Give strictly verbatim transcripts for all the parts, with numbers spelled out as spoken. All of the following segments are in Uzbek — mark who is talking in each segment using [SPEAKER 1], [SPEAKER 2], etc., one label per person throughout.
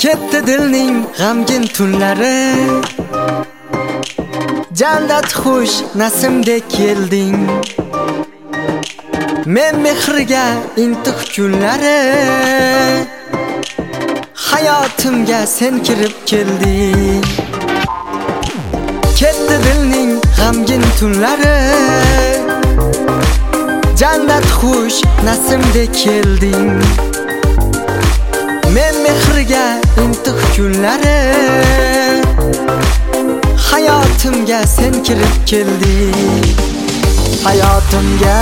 [SPEAKER 1] Ketdi dilning g'amgin tunlari, jannat xush nasimdek kelding. Men mehrga intiq kunlari, hayotimga sen kirib kelding. Ketdi dilning g'amgin tunlari, jannat xush nasimdek kelding. Men mehrga intiq kunlari, hayotimga sen kirib kelding. Hayotimga,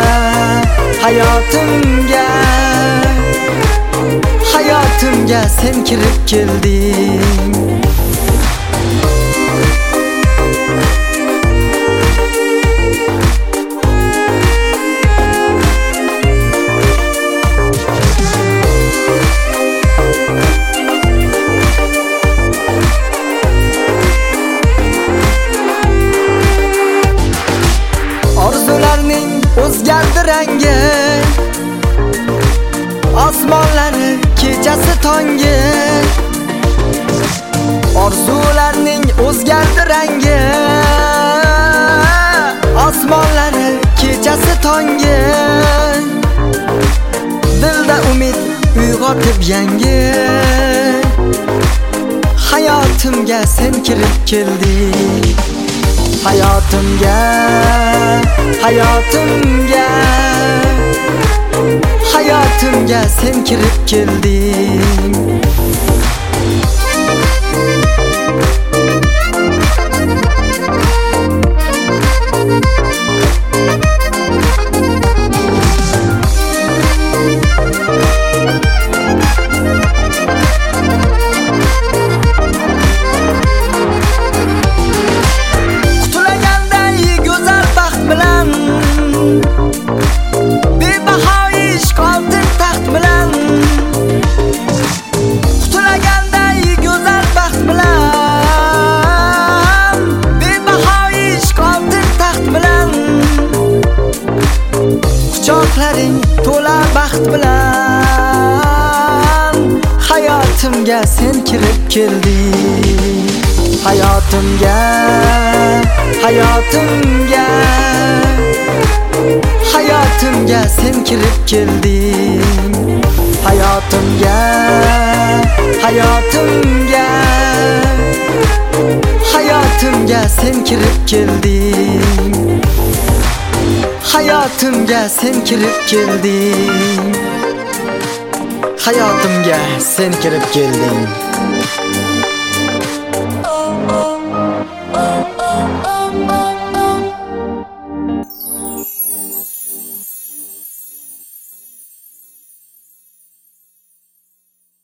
[SPEAKER 1] hayotimga, hayotimga sen kirib kelding. Orzularning o'zgardi rangi, osmonlari kechasi tongi. Orzularning o'zgardi rangi, osmonlari kechasi tongi. Dilda umid uyg'otib yangi, hayotimga sen kirib kelding. Hayotimga, hayotimga, hayotimga sen kirib kelding. Quchoqlaring to'la baxt bilan, hayotimga sen kirib kelding. Hayotimga, hayotimga, hayotimga sen kirib kelding. Hayotimga, hayotimga, hayotimga sen kirib kelding. Hayotimga sen kirib kelding. Hayotimga sen kirib kelding.